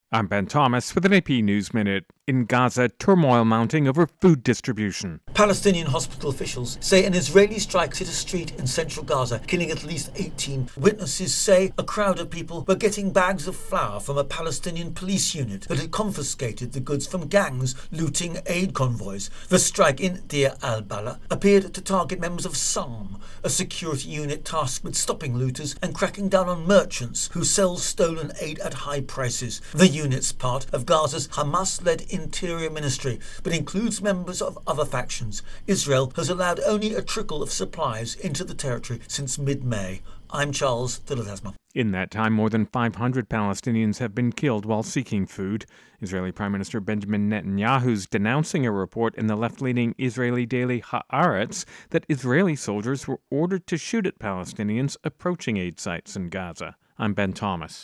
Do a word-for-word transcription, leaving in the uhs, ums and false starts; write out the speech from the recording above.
I'm Ben Thomas with an A P News Minute. In Gaza, turmoil mounting over food distribution. Palestinian hospital officials say an Israeli strike hit a street in central Gaza, killing at least eighteen. Witnesses say a crowd of people were getting bags of flour from a Palestinian police unit that had confiscated the goods from gangs looting aid convoys. The strike in Deir al-Balah appeared to target members of SAM, a security unit tasked with stopping looters and cracking down on merchants who sell stolen aid at high prices. The unit's part of Gaza's Hamas-led Interior Ministry, but includes members of other factions. Israel has allowed only a trickle of supplies into the territory since mid-May. I'm Charles de Ledesma. In that time, more than five hundred Palestinians have been killed while seeking food. Israeli Prime Minister Benjamin Netanyahu's denouncing a report in the left-leaning Israeli daily Haaretz that Israeli soldiers were ordered to shoot at Palestinians approaching aid sites in Gaza. I'm Ben Thomas.